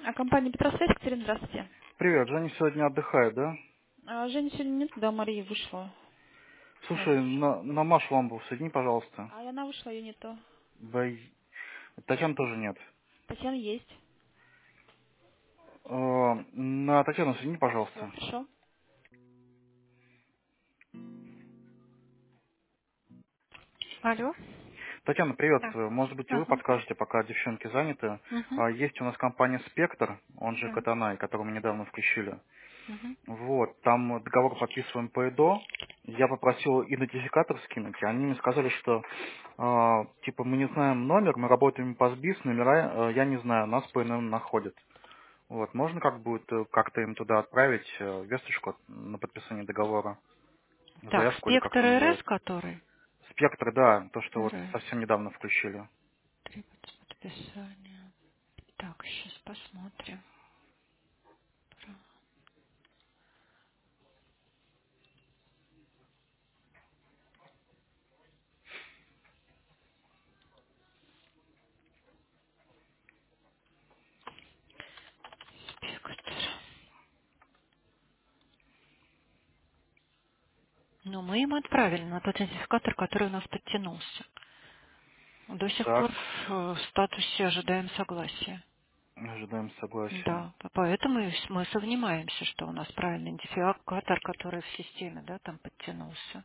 Компания Петросвязь, Катерина, здравствуйте. Привет, Женя сегодня отдыхает, да? Женя сегодня нет, да, Мария вышла на Слушай, lunch. на Машу Ламбову соедини, пожалуйста. Она вышла, ее нету. Татьяны тоже нет. Татьяна есть. На Татьяну соедини, Все, пожалуйста. хорошо. Алло? Татьяна, привет. Да. Может быть, и вы Ага. подскажете, пока девчонки заняты. Угу. Есть у нас компания «Спектр», он же Угу. Катанай, которую мы недавно включили. Угу. Вот, там договор подписываем по ИДО. Я попросил идентификатор скинуть, и они мне сказали, что типа мы не знаем номер, мы работаем по СБИС, номера я не знаю, нас по ИНН находят. Вот, можно как будет как-то им туда отправить весточку на подписание договора, Так, заявку или как спектр это РС, называется. который? Спектр, да, то, что вот РС. совсем недавно включили. Требуется подписание. Так, сейчас посмотрим. Спектр. Ну, мы им отправили на тот идентификатор, который у нас подтянулся. До сих Так, пор в статусе ожидаем согласия. ожидаем согласия. Да, поэтому и мы сомневаемся, что у нас правильный идентификатор, который в системе, да, там подтянулся,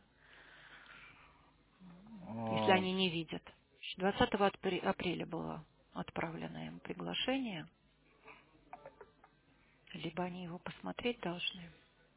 если А, они не видят. 20 апреля было отправлено им приглашение, либо они его посмотреть должны.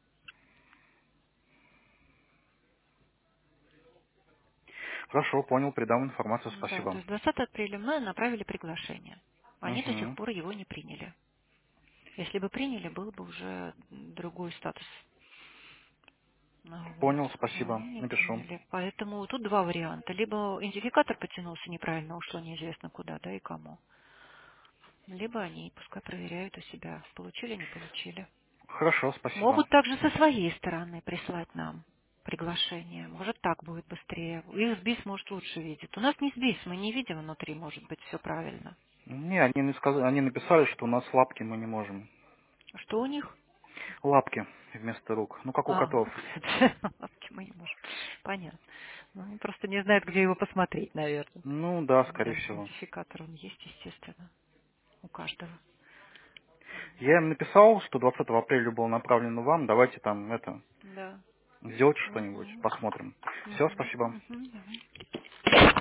Хорошо, понял, передам информацию, Да, то спасибо. есть 20 апреля мы направили приглашение. Они до сих Угу. пор его не приняли. Если бы приняли, был бы уже другой статус. Ну, вот. Понял, Но спасибо, они не напишу. приняли. Поэтому тут два варианта. Либо идентификатор потянулся неправильно, ушло неизвестно куда, да и кому. Либо они пускай проверяют у себя, получили, не получили. Хорошо, спасибо. Могут также со своей стороны прислать нам приглашение. Может, так будет быстрее. Их СБИС, может, лучше видит. У нас не СБИС, мы не видим внутри, может быть, все правильно. Не, они, не сказали, они написали, что у нас лапки мы не можем. Что у них? Лапки вместо рук. Ну, как у А, котов. лапки мы не можем. Понятно. Ну, они просто не знают, где его посмотреть, наверное. Ну, да, скорее Да, всего. идентификатор он есть, естественно, у каждого. Я им написал, что 20 апреля было направлено вам, давайте там это, Да. сделайте что-нибудь, Угу. посмотрим. Все, Угу. спасибо. Угу.